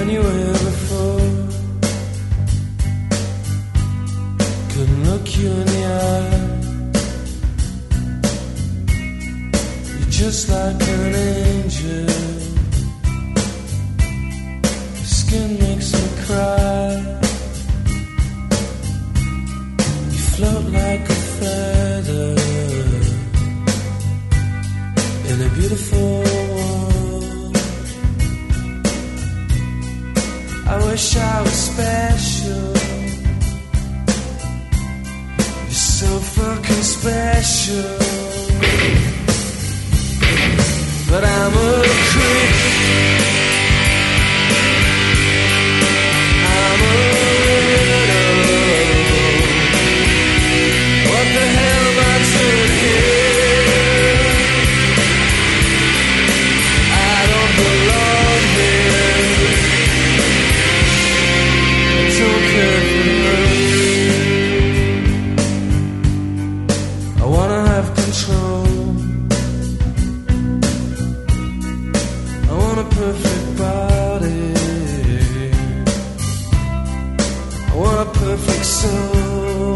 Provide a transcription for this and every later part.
anywhere before. Couldn't look you in the eye. You're just like an angel. Your skin makes me cry. You float like a feather in a beautiful world. I wish I was special. You're so fucking special. But I'm a creep. I'm a widow. What the hell am I doing here? I don't belong here. I don't care for her. I wanna have control. I want a perfect body. I want a perfect soul.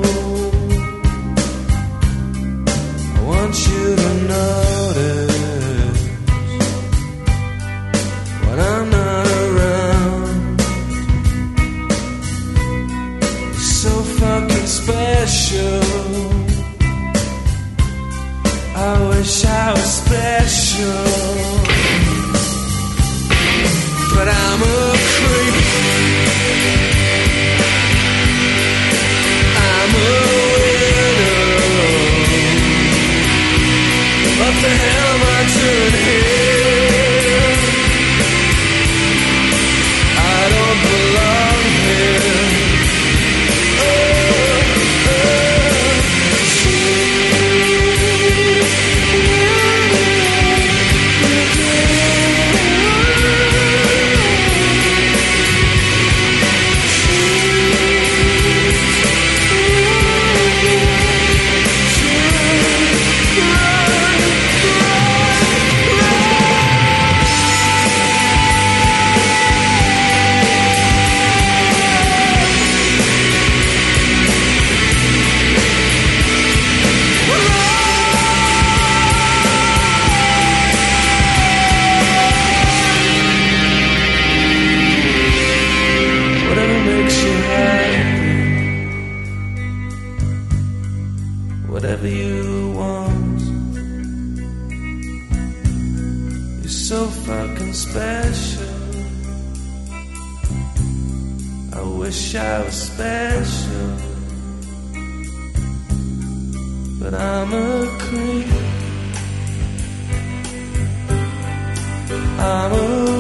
I want you to notice when I'm not around. You're so fucking special. I wish I was special. But I'm a creep. I'm a widow. What the hell am I doing here? I don't belong here. Whatever makes you happy, whatever you want. You're so fucking special. I wish I was special. But I'm a creep. I'm a